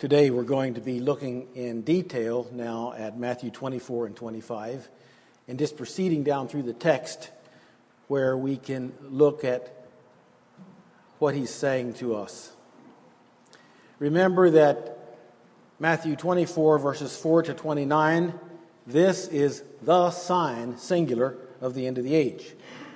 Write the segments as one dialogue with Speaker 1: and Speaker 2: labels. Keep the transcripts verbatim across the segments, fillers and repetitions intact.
Speaker 1: Today we're going to be looking in detail now at Matthew twenty-four and twenty-five, and just proceeding down through the text where we can look at what he's saying to us. Remember that Matthew twenty-four verses four to twenty-nine, this is the sign, singular, of the end of the age.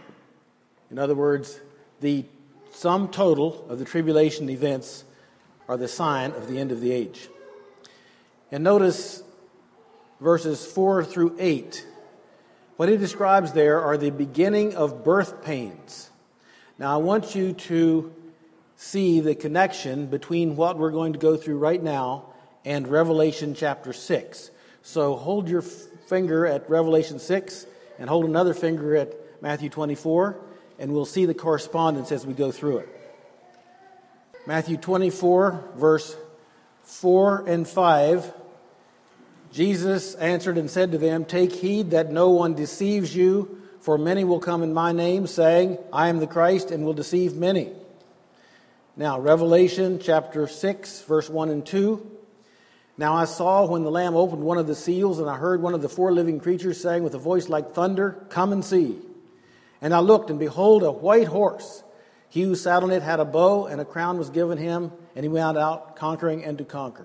Speaker 1: In other words, the sum total of the tribulation events are the sign of the end of the age. And notice verses four through eight. What he describes there are the beginning of birth pains. Now I want you to see the connection between what we're going to go through right now and Revelation chapter six. So hold your finger at Revelation six and hold another finger at Matthew twenty-four, and we'll see the correspondence as we go through it. Matthew twenty-four, verse four and five, Jesus answered and said to them, "Take heed that no one deceives you, for many will come in my name, saying, 'I am the Christ,' and will deceive many." Now, Revelation chapter six, verse one and two. "Now I saw when the Lamb opened one of the seals, and I heard one of the four living creatures saying with a voice like thunder, 'Come and see.' And I looked, and behold, a white horse. He who sat on it had a bow, and a crown was given him, and he went out conquering and to conquer."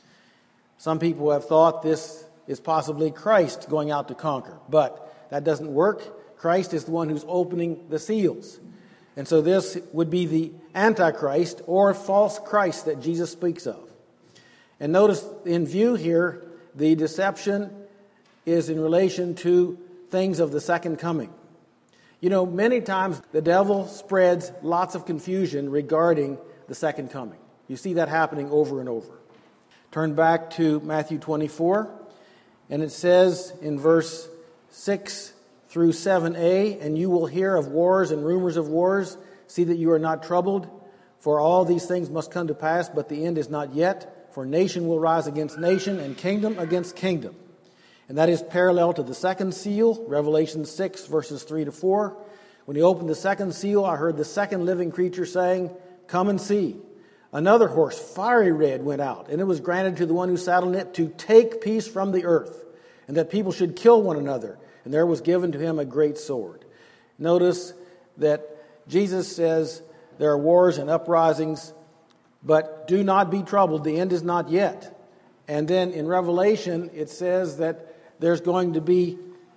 Speaker 1: Some people have thought this is possibly Christ going out to conquer, but that doesn't work. Christ is the one who's opening the seals. And so this would be the Antichrist or false Christ that Jesus speaks of. And notice in view here, the deception is in relation to things of the second coming. You know, many times the devil spreads lots of confusion regarding the second coming. You see that happening over and over. Turn back to Matthew twenty-four, and it says in verse six through seven a, "And you will hear of wars and rumors of wars. See that you are not troubled, for all these things must come to pass, but the end is not yet. For nation will rise against nation, and kingdom against kingdom." And that is parallel to the second seal, Revelation six, verses three to four. "When he opened the second seal, I heard the second living creature saying, 'Come and see.' Another horse, fiery red, went out, and it was granted to the one who sat on it to take peace from the earth, and that people should kill one another. And there was given to him a great sword." Notice that Jesus says there are wars and uprisings, but do not be troubled, the end is not yet. And then in Revelation, it says that there's going to be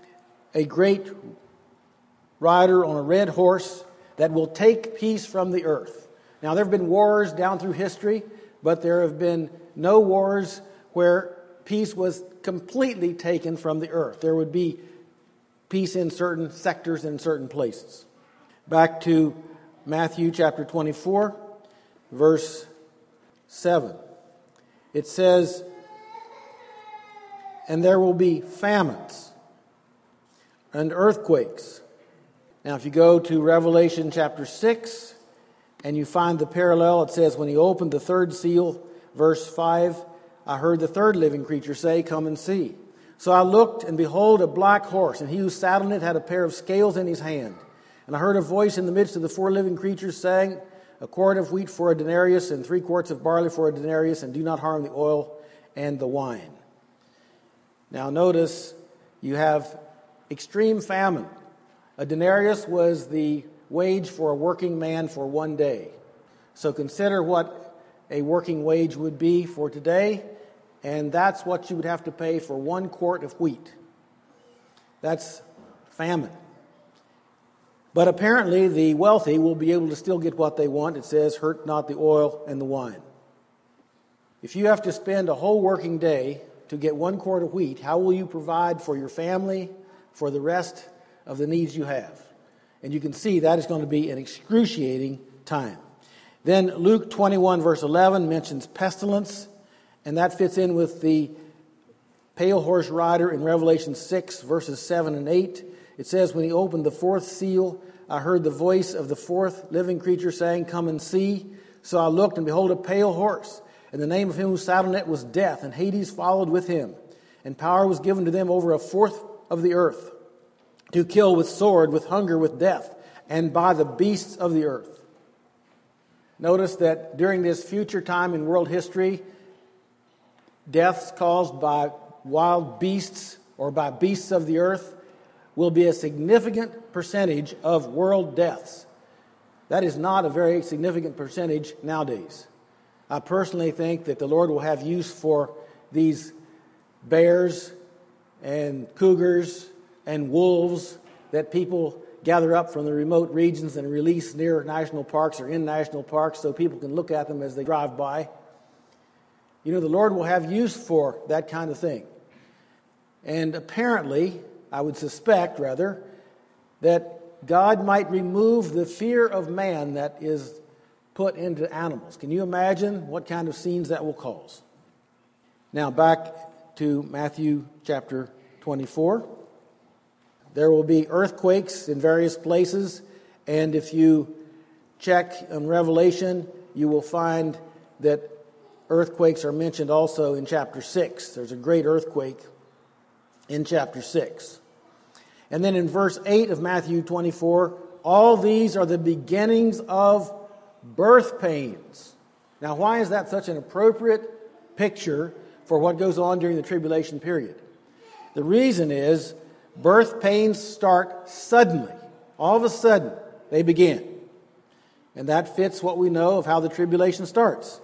Speaker 1: a great rider on a red horse that will take peace from the earth. Now, there have been wars down through history, but there have been no wars where peace was completely taken from the earth. There would be peace in certain sectors and certain places. Back to Matthew chapter twenty-four, verse seven. It says, "And there will be famines and earthquakes." Now, if you go to Revelation chapter six and you find the parallel, it says, "When he opened the third seal," verse five, "I heard the third living creature say, 'Come and see.' So I looked, and behold, a black horse, and he who sat on it had a pair of scales in his hand. And I heard a voice in the midst of the four living creatures saying, 'A quart of wheat for a denarius, and three quarts of barley for a denarius, and do not harm the oil and the wine.'" Now notice you have extreme famine. A denarius was the wage for a working man for one day. So consider what a working wage would be for today, and that's what you would have to pay for one quart of wheat. That's famine. But apparently the wealthy will be able to still get what they want. It says, "Hurt not the oil and the wine." If you have to spend a whole working day to get one quart of wheat, how will you provide for your family, for the rest of the needs you have? And you can see that is going to be an excruciating time. Then Luke twenty-one, verse eleven mentions pestilence, and that fits in with the pale horse rider in Revelation six, verses seven and eight. It says, "When he opened the fourth seal, I heard the voice of the fourth living creature saying, 'Come and see.' So I looked, and behold, a pale horse. And the name of him who sat on it was Death, and Hades followed with him. And power was given to them over a fourth of the earth, to kill with sword, with hunger, with death, and by the beasts of the earth." Notice that during this future time in world history, deaths caused by wild beasts or by beasts of the earth will be a significant percentage of world deaths. That is not a very significant percentage nowadays. I personally think that the Lord will have use for these bears and cougars and wolves that people gather up from the remote regions and release near national parks or in national parks so people can look at them as they drive by. You know, the Lord will have use for that kind of thing. And apparently, I would suspect, rather, that God might remove the fear of man that is put into animals. Can you imagine what kind of scenes that will cause? Now, back to Matthew chapter twenty-four. There will be earthquakes in various places, and if you check on Revelation, you will find that earthquakes are mentioned also in chapter six. There's a great earthquake in chapter six. And then in verse eight of Matthew twenty-four, all these are the beginnings of birth pains. Now, why is that such an appropriate picture for what goes on during the tribulation period? The reason is birth pains start suddenly. All of a sudden, they begin. And that fits what we know of how the tribulation starts.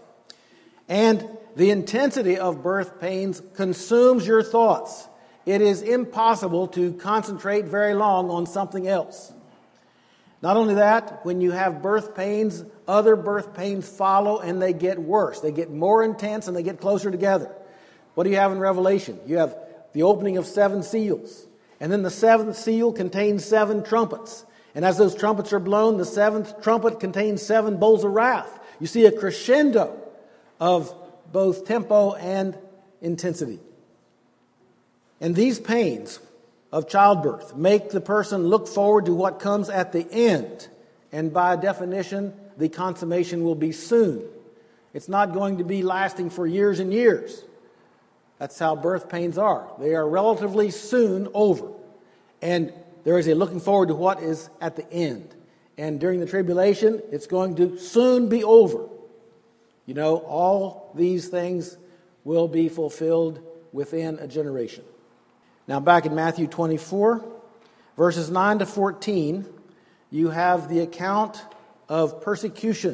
Speaker 1: And the intensity of birth pains consumes your thoughts. It is impossible to concentrate very long on something else. Not only that, when you have birth pains, other birth pains follow and they get worse. They get more intense and they get closer together. What do you have in Revelation? You have the opening of seven seals. And then the seventh seal contains seven trumpets. And as those trumpets are blown, the seventh trumpet contains seven bowls of wrath. You see a crescendo of both tempo and intensity. And these pains of childbirth make the person look forward to what comes at the end. And by definition, the consummation will be soon. It's not going to be lasting for years and years. That's how birth pains are. They are relatively soon over. And there is a looking forward to what is at the end. And during the tribulation, it's going to soon be over. You know, all these things will be fulfilled within a generation. Now, back in Matthew twenty-four, verses nine to fourteen, you have the account of persecution.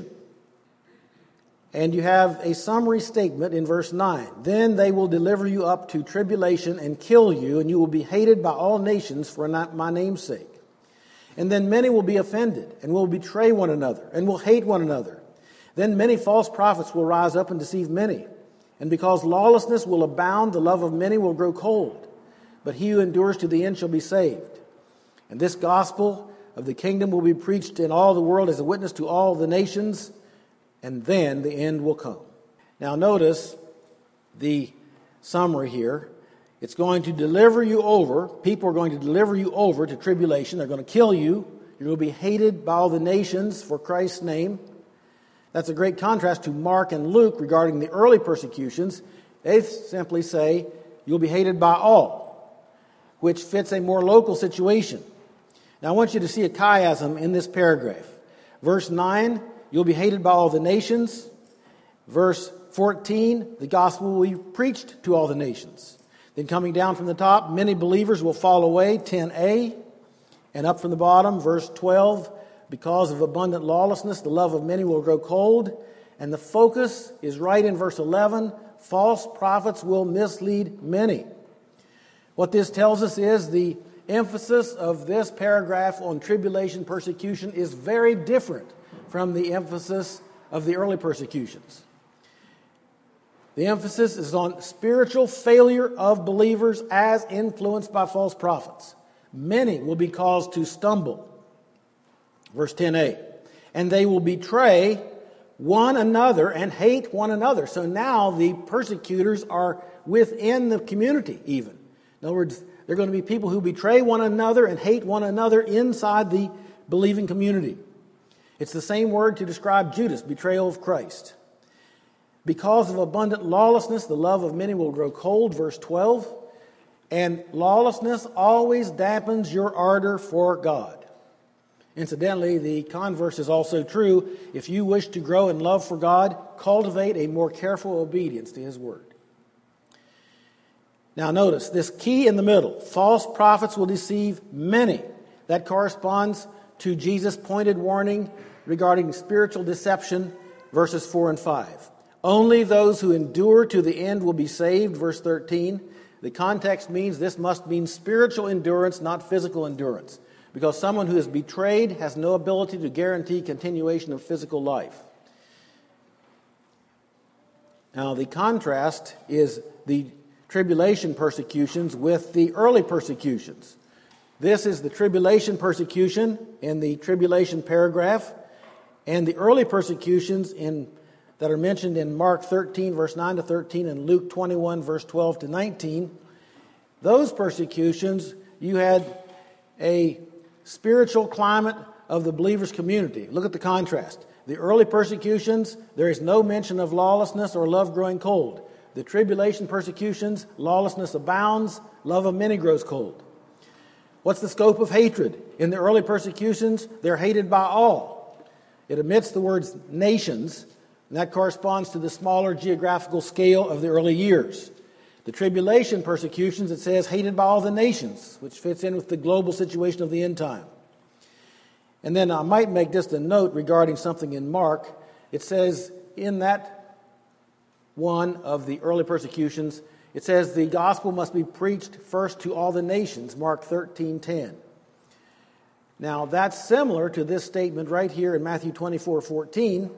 Speaker 1: And you have a summary statement in verse nine. Then they will deliver you up to tribulation and kill you, and you will be hated by all nations for my name's sake. And then many will be offended, and will betray one another, and will hate one another. Then many false prophets will rise up and deceive many. And because lawlessness will abound, the love of many will grow cold. But he who endures to the end shall be saved. And this gospel of the kingdom will be preached in all the world as a witness to all the nations, and then the end will come. Now notice the summary here. It's going to deliver you over. People are going to deliver you over to tribulation. They're going to kill you. You're going to be hated by all the nations for Christ's name. That's a great contrast to Mark and Luke regarding the early persecutions. They simply say, you'll be hated by all, which fits a more local situation. Now I want you to see a chiasm in this paragraph. Verse nine, you'll be hated by all the nations. Verse fourteen, the gospel will be preached to all the nations. Then coming down from the top, many believers will fall away, ten a. And up from the bottom, verse twelve, because of abundant lawlessness, the love of many will grow cold. And the focus is right in verse eleven, false prophets will mislead many. What this tells us is the emphasis of this paragraph on tribulation persecution is very different from the emphasis of the early persecutions. The emphasis is on spiritual failure of believers as influenced by false prophets. Many will be caused to stumble. Verse ten a. And they will betray one another and hate one another. So now the persecutors are within the community even. In other words, there are going to be people who betray one another and hate one another inside the believing community. It's the same word to describe Judas, betrayal of Christ. Because of abundant lawlessness, the love of many will grow cold, verse twelve. And lawlessness always dampens your ardor for God. Incidentally, the converse is also true. If you wish to grow in love for God, cultivate a more careful obedience to His word. Now notice, this key in the middle, false prophets will deceive many. That corresponds to Jesus' pointed warning regarding spiritual deception, verses four and five. Only those who endure to the end will be saved, verse thirteen. The context means this must mean spiritual endurance, not physical endurance, because someone who is betrayed has no ability to guarantee continuation of physical life. Now, the contrast is the tribulation persecutions with the early persecutions. This is the tribulation persecution in the tribulation paragraph, and the early persecutions in that are mentioned in Mark thirteen, verse nine to thirteen, and Luke twenty-one, verse twelve to nineteen. Those persecutions, you had a spiritual climate of the believers' community. Look at the contrast. The early persecutions, there is no mention of lawlessness or love growing cold. The tribulation persecutions, lawlessness abounds, love of many grows cold. What's the scope of hatred? In the early persecutions, they're hated by all. It omits the words nations, and that corresponds to the smaller geographical scale of the early years. The tribulation persecutions, it says, hated by all the nations, which fits in with the global situation of the end time. And then I might make just a note regarding something in Mark. It says in that one of the early persecutions, it says the gospel must be preached first to all the nations, Mark thirteen ten. Now that's similar to this statement right here in Matthew twenty-four fourteen,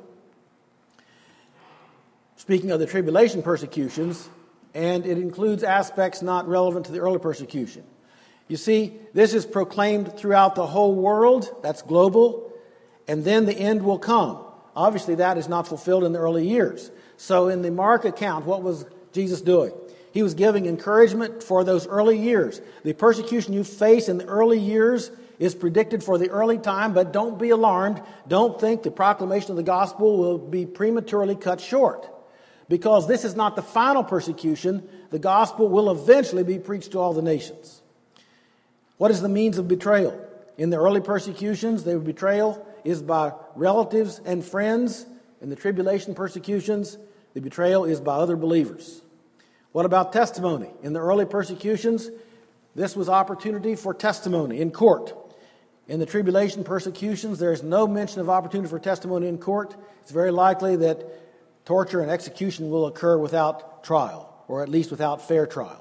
Speaker 1: speaking of the tribulation persecutions, and it includes aspects not relevant to the early persecution. You see, this is proclaimed throughout the whole world, that's global, and then the end will come. Obviously, that is not fulfilled in the early years. So in the Mark account, what was Jesus doing? He was giving encouragement for those early years. The persecution you face in the early years is predicted for the early time, but don't be alarmed. Don't think the proclamation of the gospel will be prematurely cut short. Because this is not the final persecution, the gospel will eventually be preached to all the nations. What is the means of betrayal? In the early persecutions, the betrayal is by relatives and friends. In the tribulation persecutions, the betrayal is by other believers. What about testimony? In the early persecutions, this was opportunity for testimony in court. In the tribulation persecutions, there is no mention of opportunity for testimony in court. It's very likely that torture and execution will occur without trial, or at least without fair trial.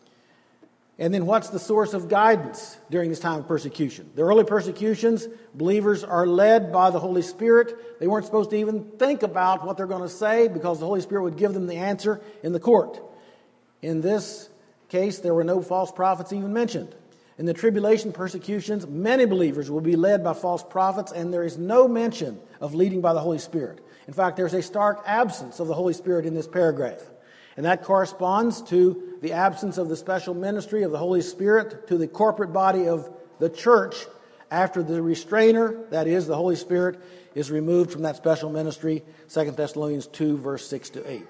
Speaker 1: And then what's the source of guidance during this time of persecution? The early persecutions, believers are led by the Holy Spirit. They weren't supposed to even think about what they're going to say because the Holy Spirit would give them the answer in the court. In this case, there were no false prophets even mentioned. In the tribulation persecutions, many believers will be led by false prophets, and there is no mention of leading by the Holy Spirit. In fact, there's a stark absence of the Holy Spirit in this paragraph. And that corresponds to the absence of the special ministry of the Holy Spirit to the corporate body of the church after the restrainer, that is, the Holy Spirit, is removed from that special ministry, Second Thessalonians two, verse six to eight.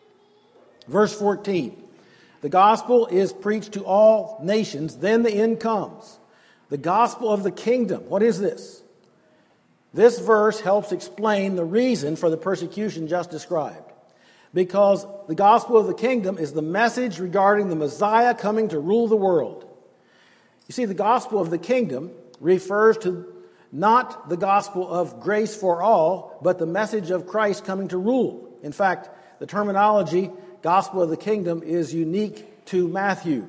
Speaker 1: Verse fourteen, the gospel is preached to all nations, then the end comes. The gospel of the kingdom, what is this? This verse helps explain the reason for the persecution just described. Because the gospel of the kingdom is the message regarding the Messiah coming to rule the world. You see, the gospel of the kingdom refers to not the gospel of grace for all, but the message of Christ coming to rule. In fact, the terminology gospel of the kingdom is unique to Matthew.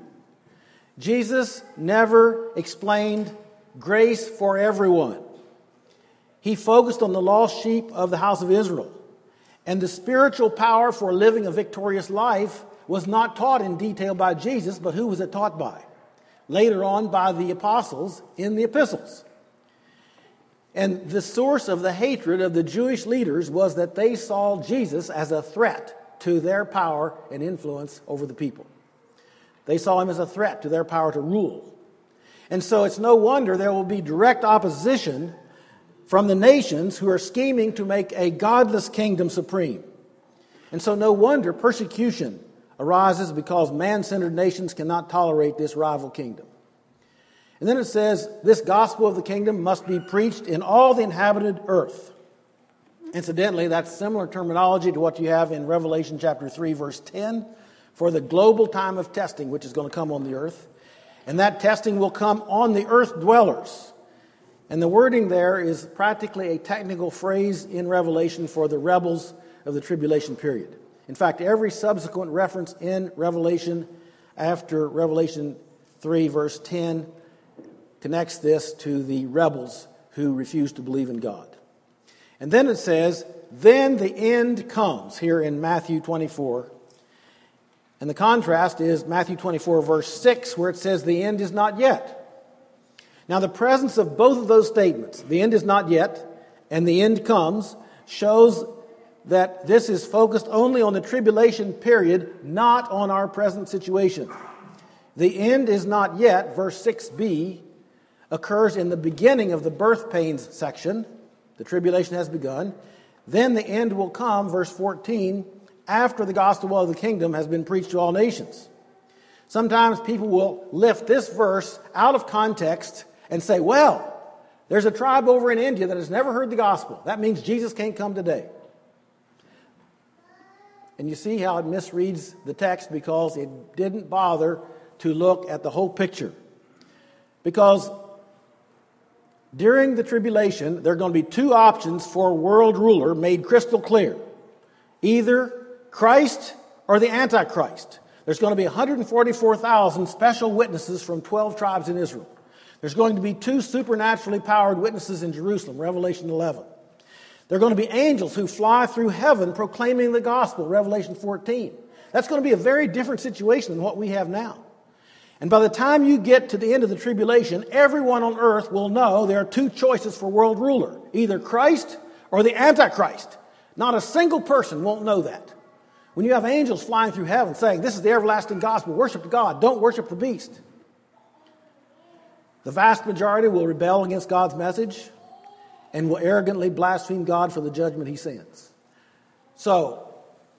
Speaker 1: Jesus never explained grace for everyone. He focused on the lost sheep of the house of Israel. And the spiritual power for living a victorious life was not taught in detail by Jesus, but who was it taught by? Later on by the apostles in the epistles. And the source of the hatred of the Jewish leaders was that they saw Jesus as a threat to their power and influence over the people. They saw him as a threat to their power to rule. And so it's no wonder there will be direct opposition from the nations who are scheming to make a godless kingdom supreme. And so no wonder persecution arises because man-centered nations cannot tolerate this rival kingdom. And then it says, this gospel of the kingdom must be preached in all the inhabited earth. Incidentally, that's similar terminology to what you have in Revelation chapter three, verse ten. for the global time of testing which is going to come on the earth. And that testing will come on the earth dwellers. And the wording there is practically a technical phrase in Revelation for the rebels of the tribulation period. In fact, every subsequent reference in Revelation after Revelation three, verse ten, connects this to the rebels who refuse to believe in God. And then it says, then the end comes, here in Matthew twenty-four. And the contrast is Matthew twenty-four, verse six, where it says the end is not yet. Now, the presence of both of those statements, the end is not yet and the end comes, shows that this is focused only on the tribulation period, not on our present situation. The end is not yet, verse six b, occurs in the beginning of the birth pains section. The tribulation has begun. Then the end will come, verse fourteen, after the gospel of the kingdom has been preached to all nations. Sometimes people will lift this verse out of context and say, well, there's a tribe over in India that has never heard the gospel. That means Jesus can't come today. And you see how it misreads the text because it didn't bother to look at the whole picture. Because during the tribulation, there are going to be two options for a world ruler made crystal clear. Either Christ or the Antichrist. There's going to be one hundred forty-four thousand special witnesses from twelve tribes in Israel. There's going to be two supernaturally powered witnesses in Jerusalem, Revelation eleven. There are going to be angels who fly through heaven proclaiming the gospel, Revelation fourteen. That's going to be a very different situation than what we have now. And by the time you get to the end of the tribulation, everyone on earth will know there are two choices for world ruler, either Christ or the Antichrist. Not a single person won't know that. When you have angels flying through heaven saying, this is the everlasting gospel, worship God, don't worship the beast. The vast majority will rebel against God's message and will arrogantly blaspheme God for the judgment he sends. So,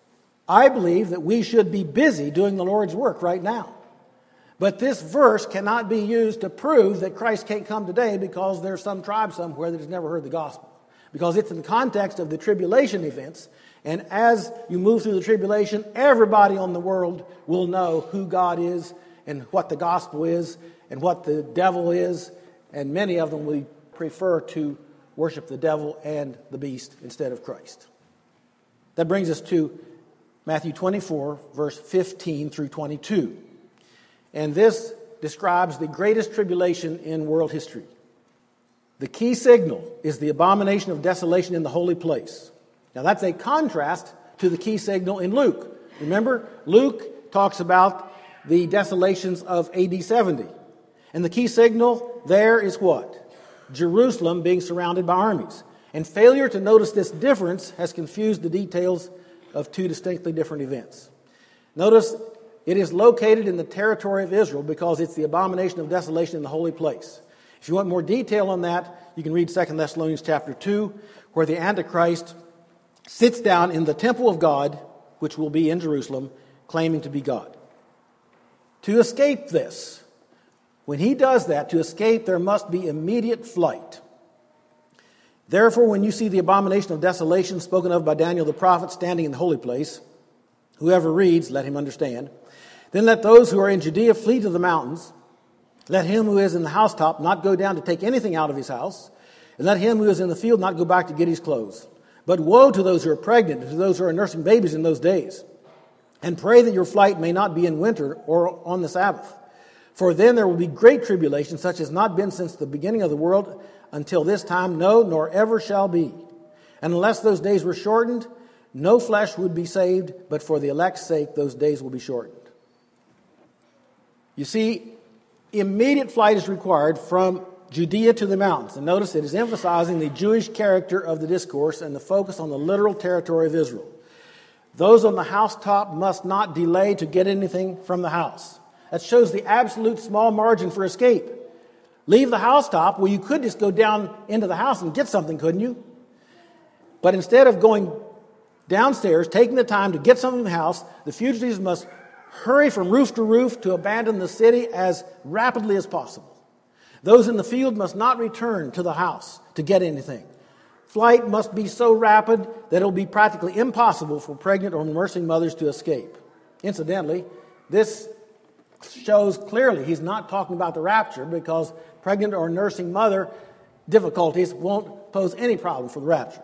Speaker 1: I believe that we should be busy doing the Lord's work right now. But this verse cannot be used to prove that Christ can't come today because there's some tribe somewhere that has never heard the gospel. Because it's in the context of the tribulation events. And as you move through the tribulation, everybody on the world will know who God is and what the gospel is and what the devil is. And many of them will prefer to worship the devil and the beast instead of Christ. That brings us to Matthew twenty-four, verse fifteen through twenty-two. And this describes the greatest tribulation in world history. The key signal is the abomination of desolation in the holy place. Now that's a contrast to the key signal in Luke. Remember, Luke talks about the desolations of A D seventy. And the key signal there is what? Jerusalem being surrounded by armies. And failure to notice this difference has confused the details of two distinctly different events. Notice it is located in the territory of Israel because it's the abomination of desolation in the holy place. If you want more detail on that, you can read Second Thessalonians chapter two, where the Antichrist sits down in the temple of God, which will be in Jerusalem, claiming to be God. To escape this, when he does that, to escape, there must be immediate flight. Therefore, when you see the abomination of desolation spoken of by Daniel the prophet standing in the holy place, whoever reads, let him understand. Then let those who are in Judea flee to the mountains. Let him who is in the housetop not go down to take anything out of his house. And let him who is in the field not go back to get his clothes. But woe to those who are pregnant and to those who are nursing babies in those days. And pray that your flight may not be in winter or on the Sabbath. For then there will be great tribulation, such as not been since the beginning of the world until this time, no, nor ever shall be. And unless those days were shortened, no flesh would be saved, but for the elect's sake those days will be shortened. You see, immediate flight is required from Judea to the mountains. And notice it is emphasizing the Jewish character of the discourse and the focus on the literal territory of Israel. Those on the housetop must not delay to get anything from the house. That shows the absolute small margin for escape. Leave the housetop, well, you could just go down into the house and get something, couldn't you? But instead of going downstairs, taking the time to get something in the house, the fugitives must hurry from roof to roof to abandon the city as rapidly as possible. Those in the field must not return to the house to get anything. Flight must be so rapid that it will be practically impossible for pregnant or nursing mothers to escape. Incidentally, this shows clearly he's not talking about the rapture, because pregnant or nursing mother difficulties won't pose any problem for the rapture.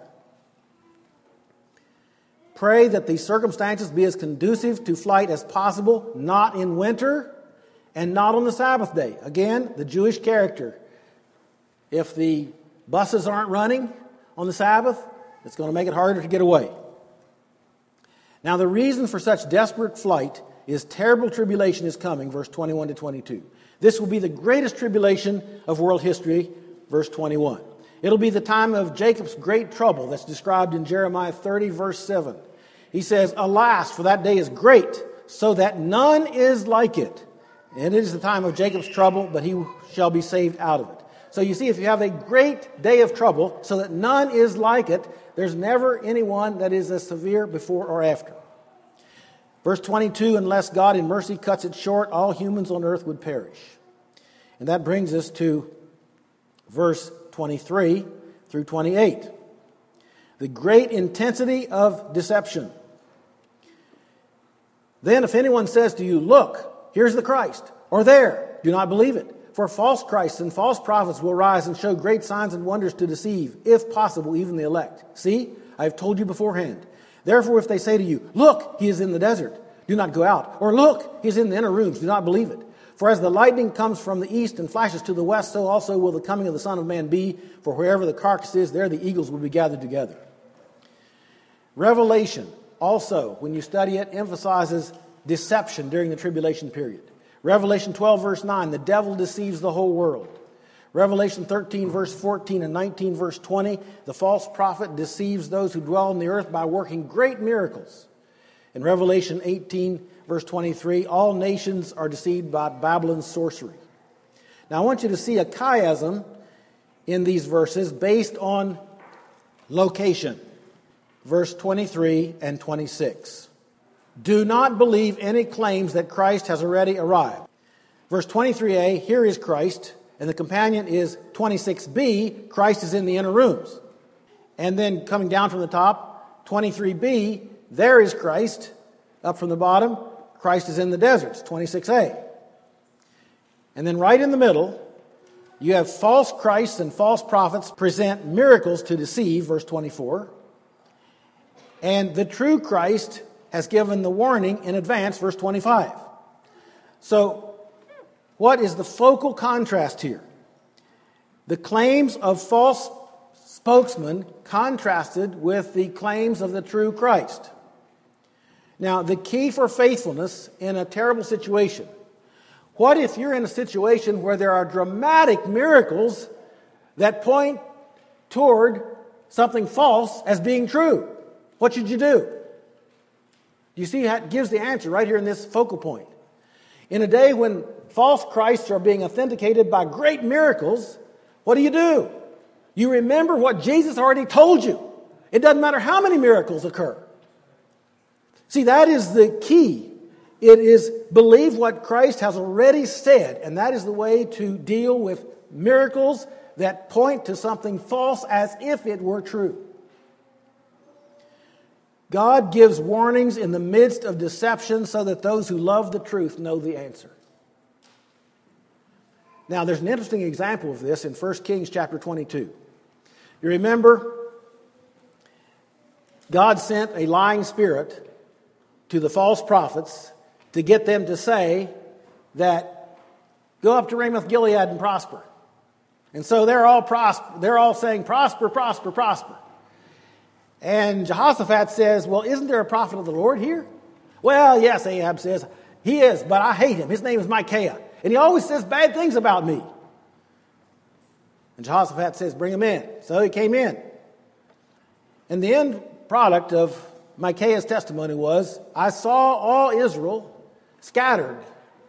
Speaker 1: Pray that the circumstances be as conducive to flight as possible, not in winter and not on the Sabbath day. Again, the Jewish character. If the buses aren't running on the Sabbath, it's going to make it harder to get away. Now, the reason for such desperate flight is terrible tribulation is coming, verse twenty-one to twenty-two. This will be the greatest tribulation of world history, verse twenty-one. It'll be the time of Jacob's great trouble that's described in Jeremiah thirty, verse seven. He says, "Alas, for that day is great, so that none is like it. And it is the time of Jacob's trouble, but he shall be saved out of it." So you see, if you have a great day of trouble, so that none is like it, there's never anyone that is as severe before or after. Verse twenty-two, "Unless God in mercy cuts it short, all humans on earth would perish." And that brings us to verse twenty-three through twenty-eight. The great intensity of deception. "Then if anyone says to you, 'Look, here's the Christ,' or 'There,' do not believe it. For false Christs and false prophets will rise and show great signs and wonders to deceive, if possible, even the elect. See, I have told you beforehand. Therefore, if they say to you, 'Look, he is in the desert,' do not go out. Or 'Look, he is in the inner rooms,' do not believe it. For as the lightning comes from the east and flashes to the west, so also will the coming of the Son of Man be. For wherever the carcass is, there the eagles will be gathered together." Revelation also, when you study it, emphasizes deception during the tribulation period. Revelation twelve, verse nine, "The devil deceives the whole world." Revelation thirteen, verse fourteen and nineteen, verse twenty, "The false prophet deceives those who dwell on the earth by working great miracles." In Revelation eighteen, verse twenty-three, "All nations are deceived by Babylon's sorcery." Now I want you to see a chiasm in these verses based on location. Verse twenty-three and twenty-six. "Do not believe any claims that Christ has already arrived." Verse twenty-three a, "Here is Christ," and the companion is twenty-six b, "Christ is in the inner rooms." And then coming down from the top, twenty-three b, "There is Christ." Up from the bottom, "Christ is in the deserts," twenty-six a. And then right in the middle, you have false Christs and false prophets present miracles to deceive, verse twenty-four. And the true Christ has given the warning in advance, verse twenty-five. So, what is the focal contrast here? The claims of false spokesmen contrasted with the claims of the true Christ. Now, the key for faithfulness in a terrible situation. What if you're in a situation where there are dramatic miracles that point toward something false as being true? What should you do? You see, it gives the answer right here in this focal point. In a day when false Christs are being authenticated by great miracles, what do you do? You remember what Jesus already told you. It doesn't matter how many miracles occur. See, that is the key. It is believe what Christ has already said, and that is the way to deal with miracles that point to something false as if it were true. God gives warnings in the midst of deception so that those who love the truth know the answer. Now, there's an interesting example of this in First Kings chapter twenty-two. You remember, God sent a lying spirit to the false prophets to get them to say that, "Go up to Ramoth Gilead and prosper." And so they're all prosper. They're all saying, "Prosper, prosper, prosper." And Jehoshaphat says, "Well, isn't there a prophet of the Lord here?" "Well, yes," Ahab says, "he is, but I hate him. His name is Micaiah, and he always says bad things about me." And Jehoshaphat says, "Bring him in." So he came in. And the end product of Micaiah's testimony was, "I saw all Israel scattered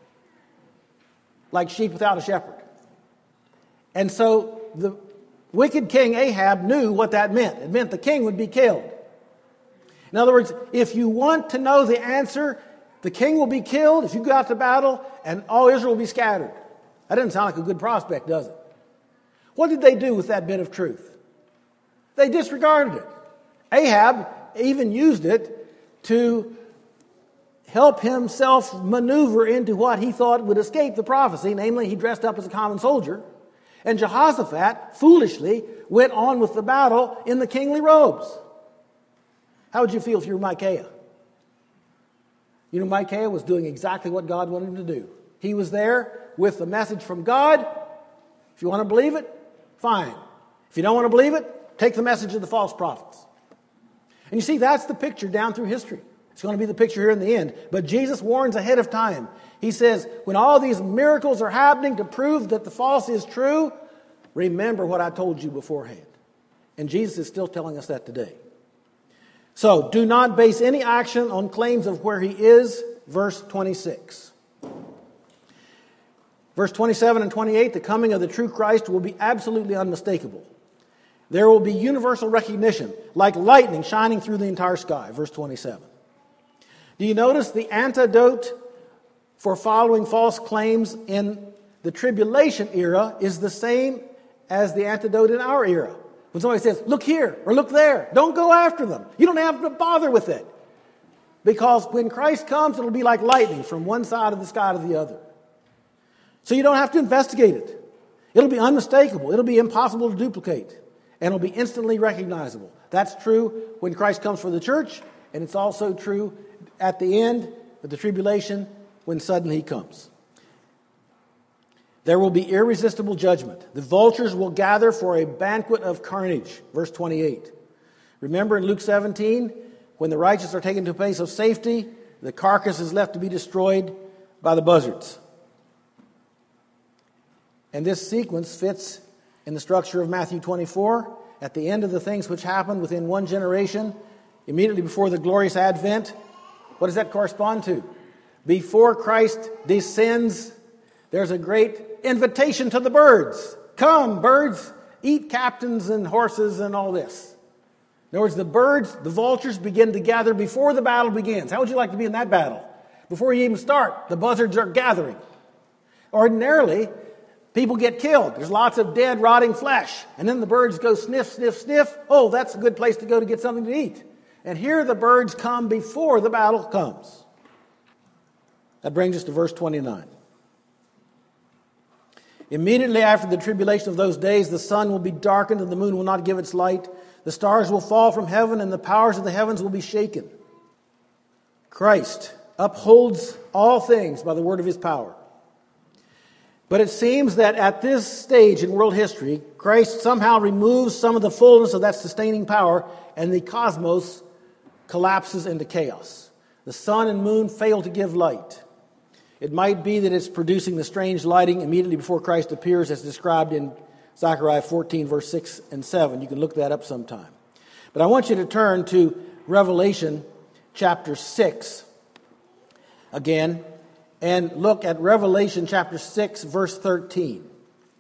Speaker 1: like sheep without a shepherd." And so the wicked king Ahab knew what that meant. It meant the king would be killed. In other words, if you want to know the answer, the king will be killed if you go out to battle, and all Israel will be scattered. That doesn't sound like a good prospect, does it? What did they do with that bit of truth? They disregarded it. Ahab even used it to help himself maneuver into what he thought would escape the prophecy, namely he dressed up as a common soldier, and Jehoshaphat foolishly went on with the battle in the kingly robes. How would you feel if you were Micaiah? You know, Micaiah was doing exactly what God wanted him to do. He was there with the message from God. If you want to believe it, fine. If you don't want to believe it, take the message of the false prophets. And you see, that's the picture down through history. It's going to be the picture here in the end. But Jesus warns ahead of time. He says, when all these miracles are happening to prove that the false is true, remember what I told you beforehand. And Jesus is still telling us that today. So, do not base any action on claims of where he is. Verse twenty-six. Verse twenty-seven and twenty-eight, the coming of the true Christ will be absolutely unmistakable. There will be universal recognition, like lightning shining through the entire sky. Verse twenty-seven. Do you notice the antidote for following false claims in the tribulation era is the same as the antidote in our era? When somebody says, look here or look there, don't go after them. You don't have to bother with it. Because when Christ comes, it'll be like lightning from one side of the sky to the other. So you don't have to investigate it. It'll be unmistakable. It'll be impossible to duplicate. And it'll be instantly recognizable. That's true when Christ comes for the church, and it's also true at the end of the tribulation when suddenly he comes. There will be irresistible judgment. The vultures will gather for a banquet of carnage. Verse twenty-eight. Remember in Luke seventeen, when the righteous are taken to a place of safety, the carcass is left to be destroyed by the buzzards. And this sequence fits in the structure of Matthew twenty-four. At the end of the things which happened within one generation, immediately before the glorious advent, what does that correspond to? Before Christ descends, there's a great invitation to the birds. Come, birds, eat captains and horses and all this. In other words, the birds, the vultures begin to gather before the battle begins. How would you like to be in that battle? Before you even start, the buzzards are gathering. Ordinarily, people get killed. There's lots of dead, rotting flesh. And then the birds go sniff, sniff, sniff. Oh, that's a good place to go to get something to eat. And here the birds come before the battle comes. That brings us to verse twenty-nine. Immediately after the tribulation of those days, the sun will be darkened and the moon will not give its light. The stars will fall from heaven and the powers of the heavens will be shaken. Christ upholds all things by the word of his power. But it seems that at this stage in world history, Christ somehow removes some of the fullness of that sustaining power and the cosmos collapses into chaos. The sun and moon fail to give light. It might be that it's producing the strange lighting immediately before Christ appears as described in Zechariah fourteen, verse six and seven. You can look that up sometime. But I want you to turn to Revelation chapter six again and look at Revelation chapter six, verse thirteen.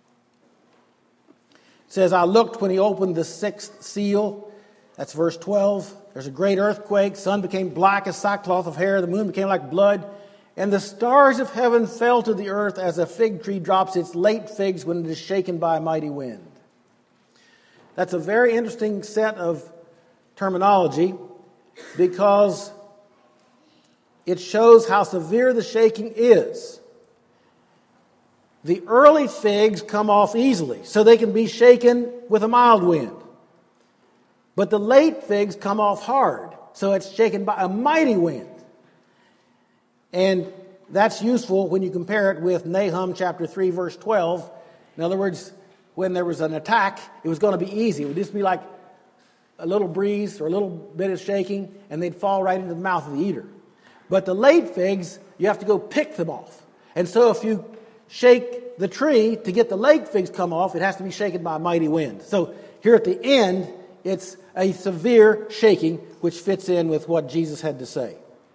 Speaker 1: It says, I looked when he opened the sixth seal. That's verse twelve. There's a great earthquake. The sun became black as sackcloth of hair. The moon became like blood. And the stars of heaven fell to the earth as a fig tree drops its late figs when it is shaken by a mighty wind. That's a very interesting set of terminology because it shows how severe the shaking is. The early figs come off easily, so they can be shaken with a mild wind. But the late figs come off hard, so it's shaken by a mighty wind. And that's useful when you compare it with Nahum chapter three, verse twelve. In other words, when there was an attack, it was going to be easy. It would just be like a little breeze or a little bit of shaking, and they'd fall right into the mouth of the eater. But the late figs, you have to go pick them off. And so if you shake the tree to get the late figs come off, it has to be shaken by a mighty wind. So here at the end, it's a severe shaking, which fits in with what Jesus had to say.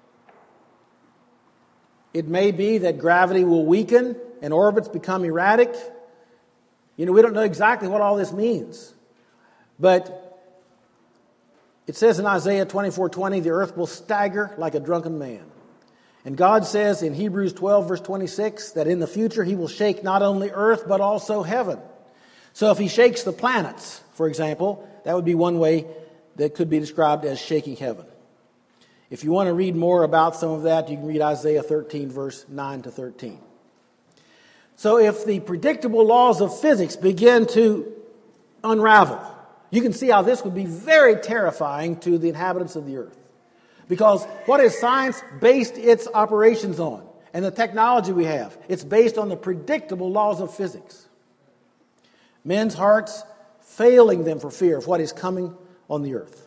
Speaker 1: It may be that gravity will weaken and orbits become erratic. You know, we don't know exactly what all this means. But it says in Isaiah twenty-four twenty, the earth will stagger like a drunken man. And God says in Hebrews twelve, verse twenty-six, that in the future he will shake not only earth, but also heaven. So if he shakes the planets, for example, that would be one way that could be described as shaking heaven. If you want to read more about some of that, you can read Isaiah thirteen, verse nine to thirteen. So if the predictable laws of physics begin to unravel, you can see how this would be very terrifying to the inhabitants of the earth. Because what has science based its operations on? And the technology we have, it's based on the predictable laws of physics. Men's hearts failing them for fear of what is coming on the earth.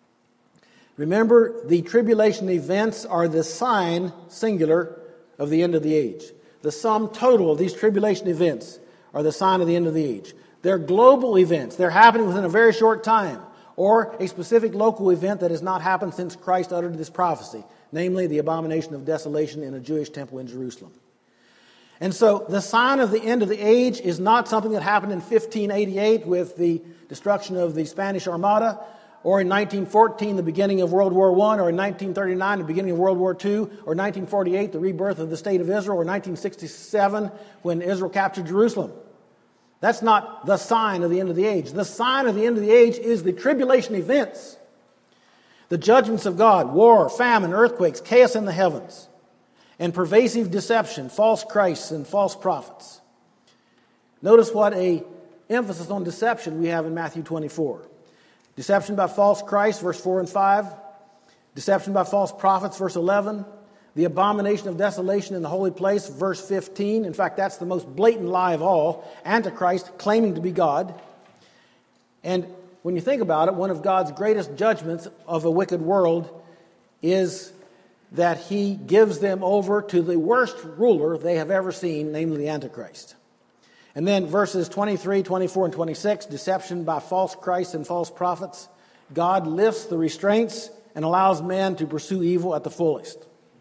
Speaker 1: Remember, the tribulation events are the sign, singular, of the end of the age. The sum total of these tribulation events are the sign of the end of the age. They're global events. They're happening within a very short time, or a specific local event that has not happened since Christ uttered this prophecy, namely the abomination of desolation in a Jewish temple in Jerusalem. And so the sign of the end of the age is not something that happened in fifteen eighty-eight with the destruction of the Spanish Armada, or in nineteen fourteen, the beginning of World War One, or in nineteen thirty-nine, the beginning of World War Two, or nineteen forty-eight, the rebirth of the State of Israel, or nineteen sixty-seven, when Israel captured Jerusalem. That's not the sign of the end of the age. The sign of the end of the age is the tribulation events. The judgments of God, war, famine, earthquakes, chaos in the heavens, and pervasive deception, false Christs and false prophets. Notice what a emphasis on deception we have in Matthew twenty-four. Deception by false Christ, verse four and five. Deception by false prophets, verse eleven. The abomination of desolation in the holy place, verse fifteen. In fact, that's the most blatant lie of all. Antichrist claiming to be God. And when you think about it, one of God's greatest judgments of a wicked world is that he gives them over to the worst ruler they have ever seen, namely the Antichrist. And then verses twenty-three, twenty-four, and twenty-six, deception by false Christs and false prophets. God lifts the restraints and allows man to pursue evil at the fullest.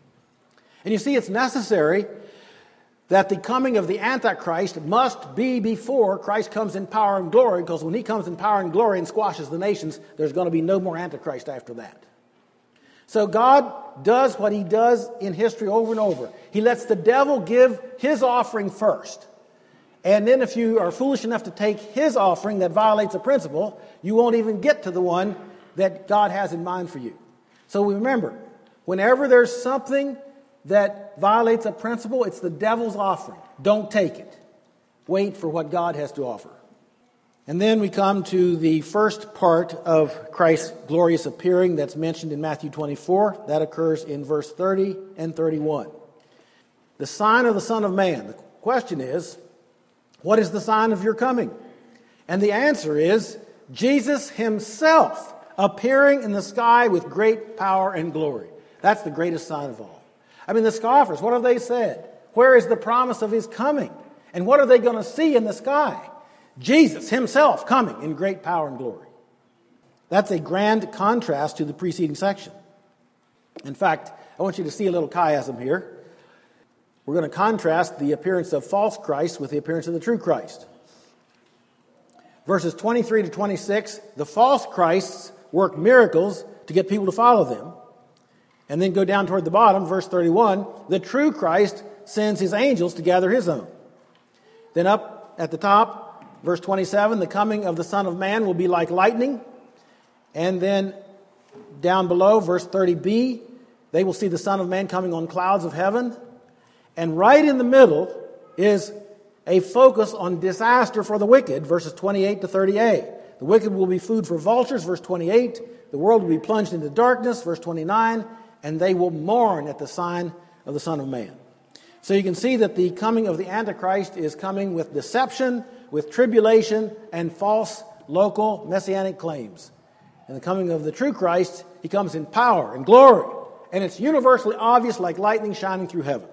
Speaker 1: And you see, it's necessary that the coming of the Antichrist must be before Christ comes in power and glory, because when he comes in power and glory and squashes the nations, there's going to be no more Antichrist after that. So God does what he does in history over and over. He lets the devil give his offering first. And then if you are foolish enough to take his offering that violates a principle, you won't even get to the one that God has in mind for you. So remember, whenever there's something that violates a principle, it's the devil's offering. Don't take it. Wait for what God has to offer. And then we come to the first part of Christ's glorious appearing that's mentioned in Matthew twenty-four. That occurs in verse thirty and thirty-one. The sign of the Son of Man. The question is, what is the sign of your coming? And the answer is, Jesus himself appearing in the sky with great power and glory. That's the greatest sign of all. I mean, the scoffers, what have they said? Where is the promise of his coming? And what are they going to see in the sky? Jesus himself coming in great power and glory. That's a grand contrast to the preceding section. In fact, I want you to see a little chiasm here. We're going to contrast the appearance of false Christ with the appearance of the true Christ. Verses twenty-three to twenty-six, the false Christs work miracles to get people to follow them. And then go down toward the bottom, verse thirty-one, the true Christ sends his angels to gather his own. Then up at the top, verse twenty-seven, the coming of the Son of Man will be like lightning. And then down below, verse thirty b, they will see the Son of Man coming on clouds of heaven. And right in the middle is a focus on disaster for the wicked, verses twenty-eight to thirty a. The wicked will be food for vultures, verse twenty-eight. The world will be plunged into darkness, verse twenty-nine. And they will mourn at the sign of the Son of Man. So you can see that the coming of the Antichrist is coming with deception, with tribulation, and false local messianic claims. And the coming of the true Christ, he comes in power and glory. And it's universally obvious like lightning shining through heaven.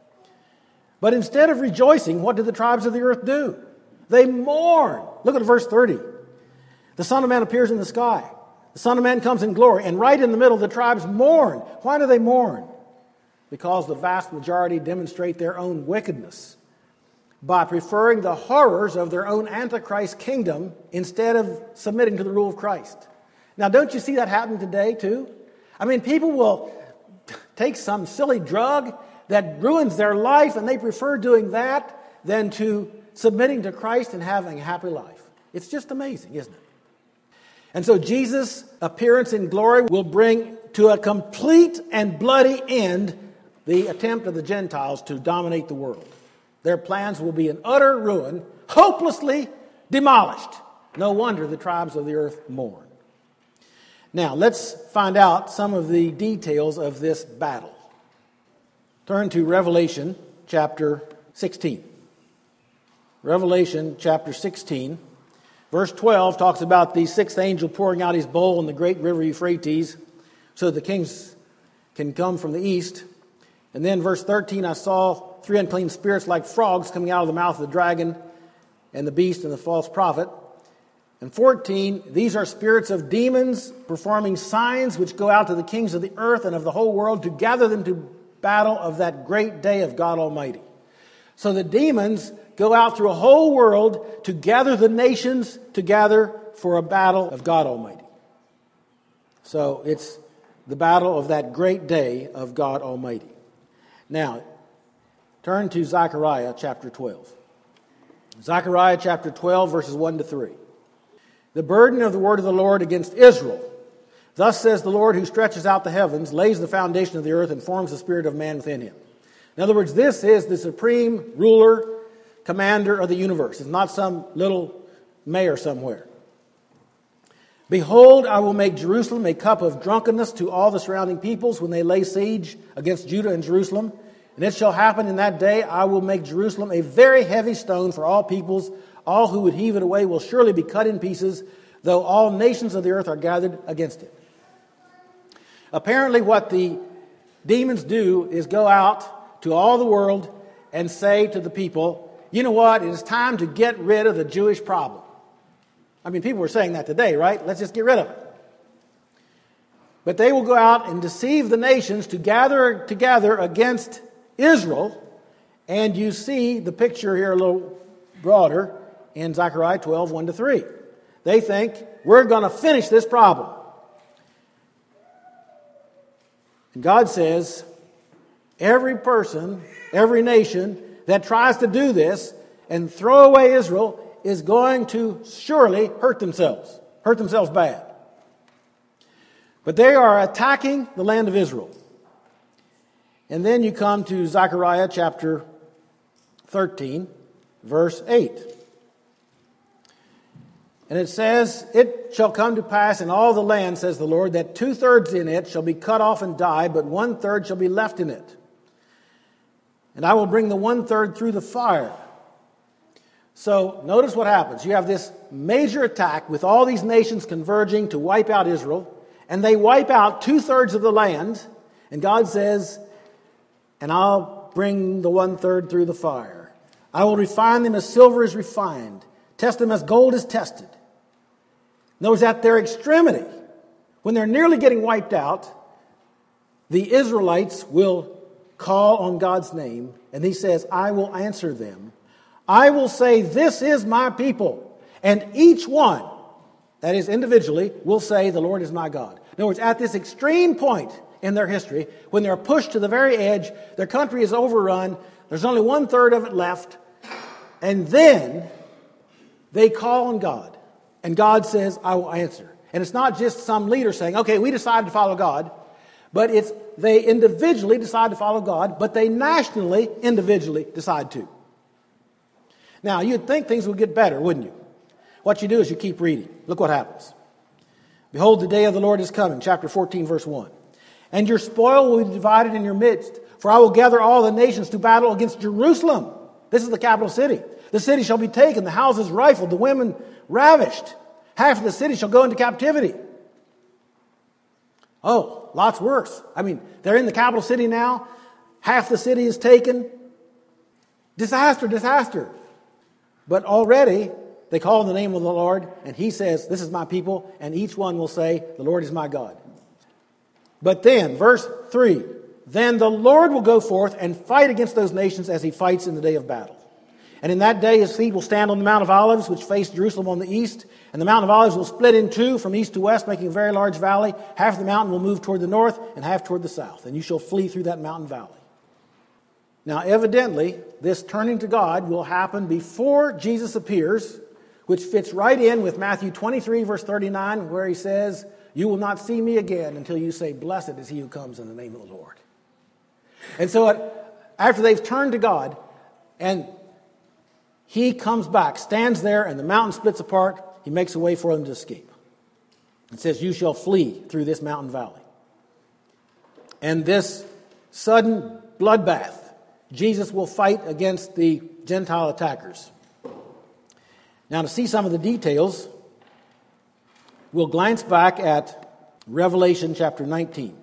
Speaker 1: But instead of rejoicing, what did the tribes of the earth do? They mourn. Look at verse thirty. The Son of Man appears in the sky. The Son of Man comes in glory, and right in the middle, the tribes mourn. Why do they mourn? Because the vast majority demonstrate their own wickedness by preferring the horrors of their own Antichrist kingdom instead of submitting to the rule of Christ. Now, don't you see that happen today, too? I mean, people will take some silly drug that ruins their life, and they prefer doing that than to submitting to Christ and having a happy life. It's just amazing, isn't it? And so Jesus' appearance in glory will bring to a complete and bloody end the attempt of the Gentiles to dominate the world. Their plans will be in utter ruin, hopelessly demolished. No wonder the tribes of the earth mourn. Now, let's find out some of the details of this battle. Turn to Revelation chapter sixteen. Revelation chapter sixteen. Verse twelve talks about the sixth angel pouring out his bowl in the great river Euphrates so that the kings can come from the east. And then verse thirteen, I saw three unclean spirits like frogs coming out of the mouth of the dragon and the beast and the false prophet. And fourteen, these are spirits of demons performing signs which go out to the kings of the earth and of the whole world to gather them to battle of that great day of God Almighty. So the demons go out through a whole world to gather the nations together for a battle of God Almighty. So it's the battle of that great day of God Almighty. Now, turn to Zechariah chapter twelve. Zechariah chapter twelve, verses one to three. The burden of the word of the Lord against Israel. Thus says the Lord who stretches out the heavens, lays the foundation of the earth, and forms the spirit of man within him. In other words, this is the supreme ruler, commander of the universe. It's not some little mayor somewhere. Behold, I will make Jerusalem a cup of drunkenness to all the surrounding peoples when they lay siege against Judah and Jerusalem. And it shall happen in that day, I will make Jerusalem a very heavy stone for all peoples. All who would heave it away will surely be cut in pieces, though all nations of the earth are gathered against it. Apparently what the demons do is go out to all the world and say to the people, you know what, it is time to get rid of the Jewish problem. I mean, people were saying that today, right? Let's just get rid of it. But they will go out and deceive the nations to gather together against Israel. And you see the picture here a little broader in Zechariah twelve, one to three. They think, we're going to finish this problem. And God says, every person, every nation that tries to do this and throw away Israel is going to surely hurt themselves, hurt themselves bad. But they are attacking the land of Israel. And then you come to Zechariah chapter thirteen, verse eight. And it says, it shall come to pass in all the land, says the Lord, that two-thirds in it shall be cut off and die, but one-third shall be left in it. And I will bring the one-third through the fire. So notice what happens. You have this major attack with all these nations converging to wipe out Israel. And they wipe out two-thirds of the land. And God says, and I'll bring the one-third through the fire. I will refine them as silver is refined. Test them as gold is tested. Notice at their extremity, when they're nearly getting wiped out, the Israelites will call on God's name. And he says, I will answer them. I will say, this is my people. And each one, that is individually, will say, the Lord is my God. In other words, at this extreme point in their history, when they're pushed to the very edge, their country is overrun, there's only one third of it left, and then they call on God. And God says, I will answer. And it's not just some leader saying, okay, we decided to follow God, but it's they individually decide to follow God, but they nationally, individually decide to. Now, you'd think things would get better, wouldn't you? What you do is you keep reading. Look what happens. Behold, the day of the Lord is coming, chapter fourteen, verse one. And your spoil will be divided in your midst, for I will gather all the nations to battle against Jerusalem. This is the capital city. The city shall be taken, the houses rifled, the women ravished. Half of the city shall go into captivity. Oh, lots worse. I mean, they're in the capital city now. Half the city is taken. Disaster, disaster. But already they call on the name of the Lord, and he says, this is my people, and each one will say, the Lord is my God. But then, verse three, then the Lord will go forth and fight against those nations as he fights in the day of battle. And in that day his feet will stand on the Mount of Olives, which face Jerusalem on the east. And the Mount of Olives will split in two from east to west, making a very large valley. Half the mountain will move toward the north and half toward the south. And you shall flee through that mountain valley. Now, evidently, this turning to God will happen before Jesus appears, which fits right in with Matthew twenty-three, verse thirty-nine, where he says, You will not see me again until you say, blessed is he who comes in the name of the Lord. And so it, after they've turned to God, and he comes back, stands there, and the mountain splits apart, he makes a way for them to escape. It says, you shall flee through this mountain valley. And this sudden bloodbath, Jesus will fight against the Gentile attackers. Now, to see some of the details, we'll glance back at Revelation chapter nineteen.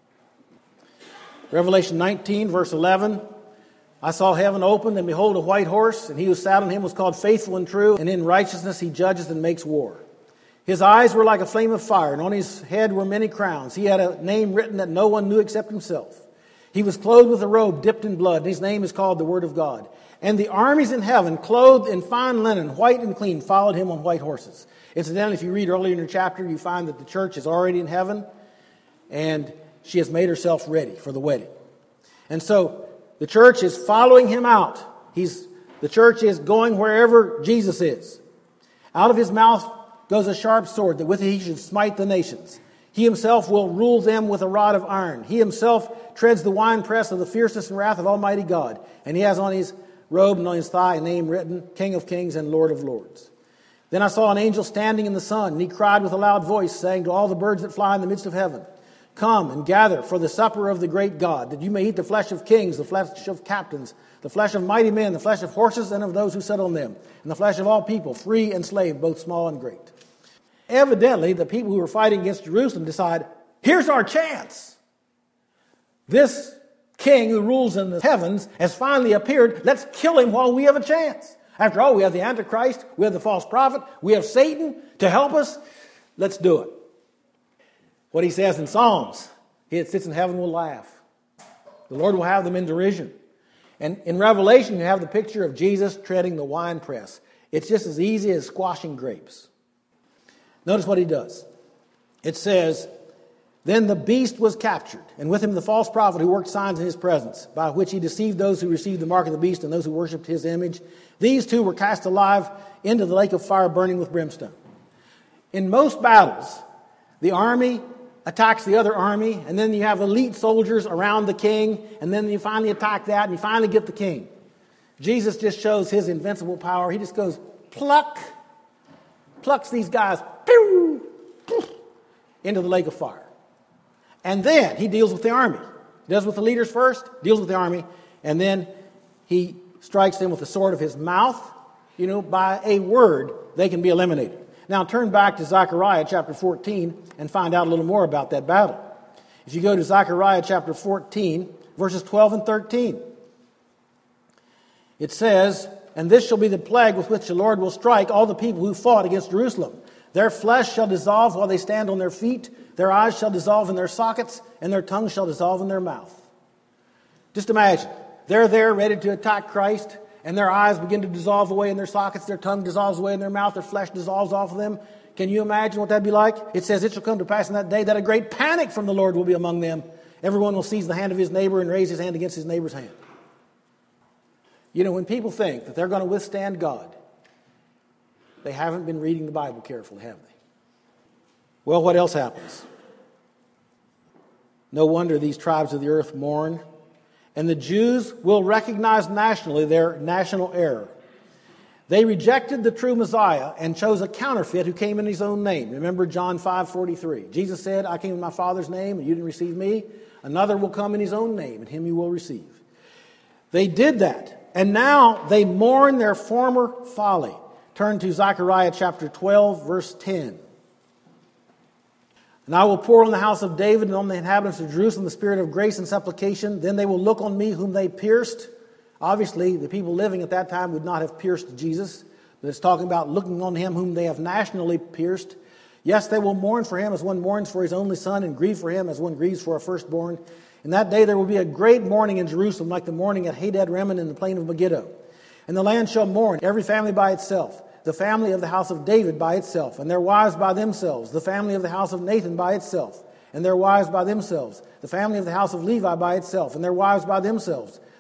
Speaker 1: Revelation nineteen, verse eleven. I saw heaven opened, and behold, a white horse, and he who sat on him was called Faithful and True, and in righteousness he judges and makes war. His eyes were like a flame of fire, and on his head were many crowns. He had a name written that no one knew except himself. He was clothed with a robe dipped in blood, and his name is called the Word of God. And the armies in heaven, clothed in fine linen, white and clean, followed him on white horses. Incidentally, if you read earlier in the chapter, you find that the church is already in heaven, and she has made herself ready for the wedding. And so the church is following him out. He's, the church is going wherever Jesus is. Out of his mouth goes a sharp sword, that with it he should smite the nations. He himself will rule them with a rod of iron. He himself treads the winepress of the fierceness and wrath of Almighty God. And he has on his robe and on his thigh a name written, King of Kings and Lord of Lords. Then I saw an angel standing in the sun, and he cried with a loud voice, saying to all the birds that fly in the midst of heaven, come and gather for the supper of the great God, that you may eat the flesh of kings, the flesh of captains, the flesh of mighty men, the flesh of horses and of those who sit on them, and the flesh of all people, free and slave, both small and great. Evidently, the people who were fighting against Jerusalem decide, here's our chance. This king who rules in the heavens has finally appeared. Let's kill him while we have a chance. After all, we have the Antichrist, we have the false prophet, we have Satan to help us. Let's do it. What he says in Psalms, he that sits in heaven will laugh. The Lord will have them in derision. And in Revelation, you have the picture of Jesus treading the winepress. It's just as easy as squashing grapes. Notice what he does. It says, then the beast was captured, and with him the false prophet who worked signs in his presence, by which he deceived those who received the mark of the beast and those who worshipped his image. These two were cast alive into the lake of fire burning with brimstone. In most battles, the army attacks the other army, and then you have elite soldiers around the king, and then you finally attack that, and you finally get the king. Jesus just shows his invincible power. He just goes, pluck, plucks these guys, pew, pew, into the lake of fire. And then he deals with the army. He does with the leaders first, deals with the army, and then he strikes them with the sword of his mouth. You know, by a word, they can be eliminated. Now turn back to Zechariah chapter fourteen and find out a little more about that battle. If you go to Zechariah chapter fourteen, verses twelve and thirteen, it says, and this shall be the plague with which the Lord will strike all the people who fought against Jerusalem. Their flesh shall dissolve while they stand on their feet. Their eyes shall dissolve in their sockets, and their tongues shall dissolve in their mouth. Just imagine, they're there ready to attack Christ, and their eyes begin to dissolve away in their sockets, their tongue dissolves away in their mouth, their flesh dissolves off of them. Can you imagine what that'd be like? It says, it shall come to pass in that day that a great panic from the Lord will be among them. Everyone will seize the hand of his neighbor and raise his hand against his neighbor's hand. You know, when people think that they're going to withstand God, they haven't been reading the Bible carefully, have they? Well, what else happens? No wonder these tribes of the earth mourn. And the Jews will recognize nationally their national error. They rejected the true Messiah and chose a counterfeit who came in his own name. Remember John five forty-three. Jesus said, I came in my Father's name and you didn't receive me. Another will come in his own name and him you will receive. They did that. And now they mourn their former folly. Turn to Zechariah chapter twelve, verse ten. And I will pour on the house of David and on the inhabitants of Jerusalem the spirit of grace and supplication. Then they will look on me whom they pierced. Obviously, the people living at that time would not have pierced Jesus. But it's talking about looking on him whom they have nationally pierced. Yes, they will mourn for him as one mourns for his only son, and grieve for him as one grieves for a firstborn. In that day there will be a great mourning in Jerusalem, like the mourning at Hadad Rimmon in the plain of Megiddo. And the land shall mourn, every family by itself. The family of the house of David by itself, and their wives by themselves. The family of the house of Nathan by itself, and their wives by themselves. The family of the house of Levi by itself, and their wives by themselves.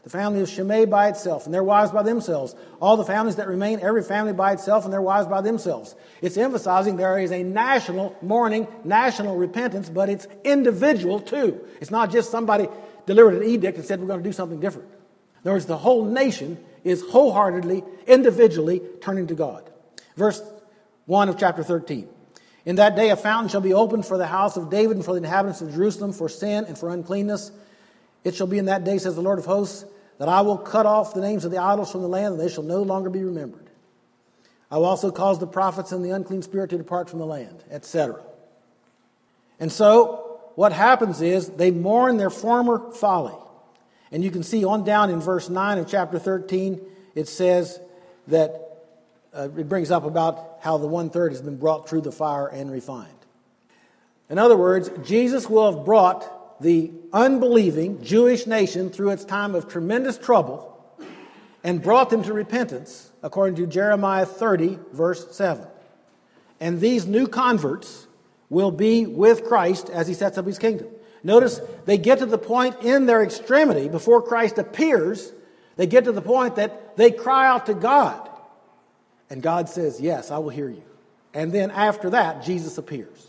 Speaker 1: the family of Shimei by itself, and their wives by themselves. All the families that remain, every family by itself, and their wives by themselves. It's emphasizing there is a national mourning, national repentance, but it's individual too. It's not just somebody delivered an edict and said we're going to do something different. In other words, the whole nation is wholeheartedly, individually turning to God. Verse one of chapter thirteen. In that day a fountain shall be opened for the house of David and for the inhabitants of Jerusalem for sin and for uncleanness. It shall be in that day, says the Lord of hosts, that I will cut off the names of the idols from the land, and they shall no longer be remembered. I will also cause the prophets and the unclean spirit to depart from the land, et cetera. And so, what happens is they mourn their former folly. And you can see on down in verse nine of chapter thirteen, it says that uh, it brings up about how the one-third has been brought through the fire and refined. In other words, Jesus will have brought the unbelieving Jewish nation through its time of tremendous trouble and brought them to repentance, according to Jeremiah thirty, verse seven. And these new converts will be with Christ as he sets up his kingdom. Notice they get to the point in their extremity, before Christ appears, they get to the point that they cry out to God. And God says, yes, I will hear you. And then after that, Jesus appears.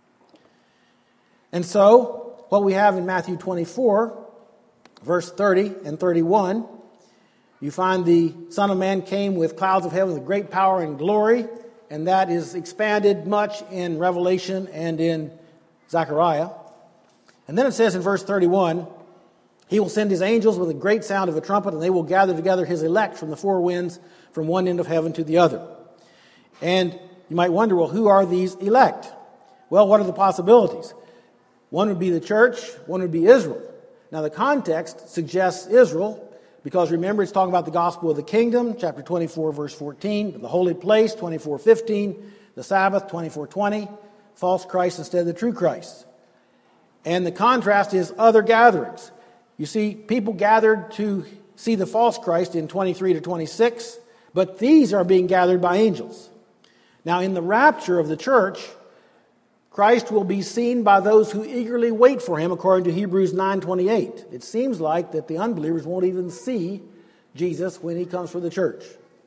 Speaker 1: And so, what we have in Matthew twenty-four, verse thirty and thirty-one, you find the Son of Man came with clouds of heaven with great power and glory, and that is expanded much in Revelation and in Zechariah. And then it says in verse thirty-one, he will send his angels with a great sound of a trumpet, and they will gather together his elect from the four winds, from one end of heaven to the other. And you might wonder, well, who are these elect? Well, what are the possibilities? One would be the church, one would be Israel. Now, the context suggests Israel, because remember, it's talking about the gospel of the kingdom, chapter twenty-four, verse fourteen, the holy place, twenty-four fifteen, the Sabbath, twenty-four twenty, false Christ instead of the true Christ. And the contrast is other gatherings. You see, people gathered to see the false Christ in twenty-three to twenty-six, but these are being gathered by angels. Now, in the rapture of the church, Christ will be seen by those who eagerly wait for him, according to Hebrews nine twenty-eight. It seems like that the unbelievers won't even see Jesus when he comes for the church.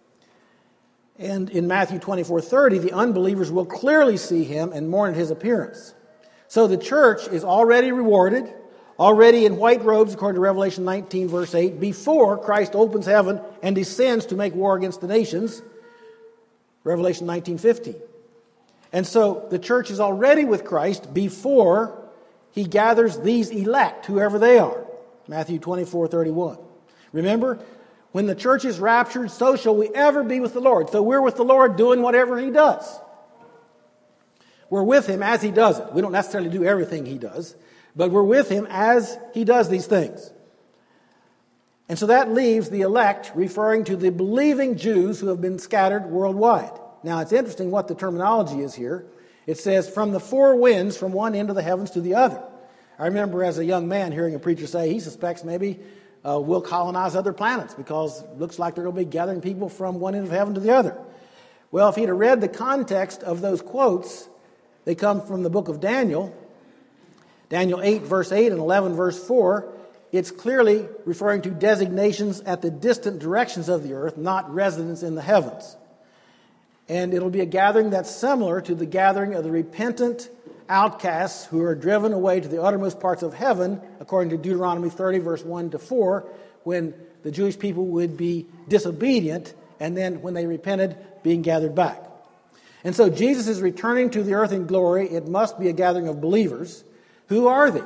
Speaker 1: And in Matthew twenty-four thirty, the unbelievers will clearly see him and mourn at his appearance. So the church is already rewarded, already in white robes, according to Revelation nineteen, verse eight, before Christ opens heaven and descends to make war against the nations, Revelation nineteen fifteen. And so the church is already with Christ before he gathers these elect, whoever they are, Matthew twenty-four thirty-one. Remember, when the church is raptured, so shall we ever be with the Lord. So we're with the Lord doing whatever he does. We're with him as he does it. We don't necessarily do everything he does, but we're with him as he does these things. And so that leaves the elect referring to the believing Jews who have been scattered worldwide. Now, it's interesting what the terminology is here. It says, from the four winds, from one end of the heavens to the other. I remember as a young man hearing a preacher say he suspects maybe uh, we'll colonize other planets because it looks like they're going to be gathering people from one end of heaven to the other. Well, if he'd have read the context of those quotes, they come from the book of Daniel, Daniel eight, verse eight, and eleven, verse four. It's clearly referring to designations at the distant directions of the earth, not residents in the heavens. And it'll be a gathering that's similar to the gathering of the repentant outcasts who are driven away to the uttermost parts of heaven, according to Deuteronomy thirty, verse one to four, when the Jewish people would be disobedient, and then when they repented, being gathered back. And so Jesus is returning to the earth in glory. It must be a gathering of believers. Who are they?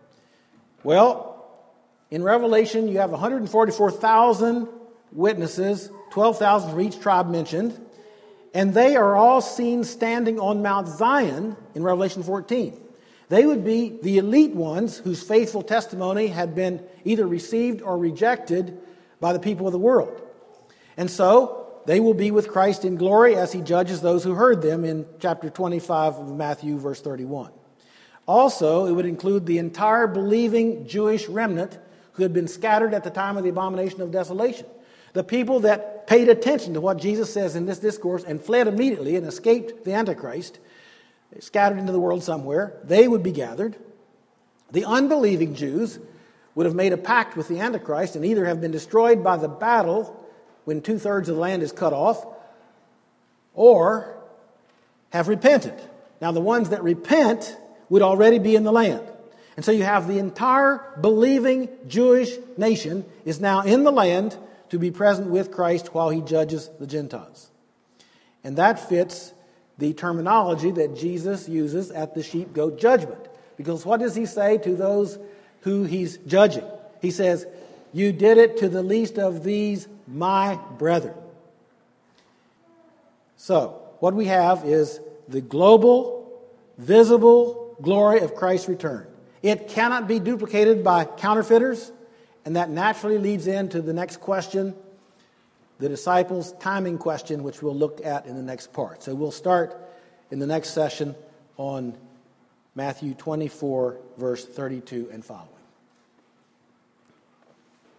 Speaker 1: Well, in Revelation, you have one hundred forty-four thousand witnesses, twelve thousand from each tribe mentioned. And they are all seen standing on Mount Zion in Revelation fourteen. They would be the elite ones whose faithful testimony had been either received or rejected by the people of the world. And so they will be with Christ in glory as he judges those who heard them in chapter twenty-five of Matthew, verse thirty-one. Also, it would include the entire believing Jewish remnant who had been scattered at the time of the abomination of desolation. The people that paid attention to what Jesus says in this discourse and fled immediately and escaped the Antichrist, scattered into the world somewhere, they would be gathered. The unbelieving Jews would have made a pact with the Antichrist and either have been destroyed by the battle when two-thirds of the land is cut off, or have repented. Now, the ones that repent would already be in the land. And so you have the entire believing Jewish nation is now in the land to be present with Christ while he judges the Gentiles. And that fits the terminology that Jesus uses at the sheep-goat judgment. Because what does he say to those who he's judging? He says, "You did it to the least of these, my brethren." So, what we have is the global, visible glory of Christ's return. It cannot be duplicated by counterfeiters, and that naturally leads into the next question, the disciples' timing question, which we'll look at in the next part. So we'll start in the next session on Matthew twenty-four, verse thirty-two and following.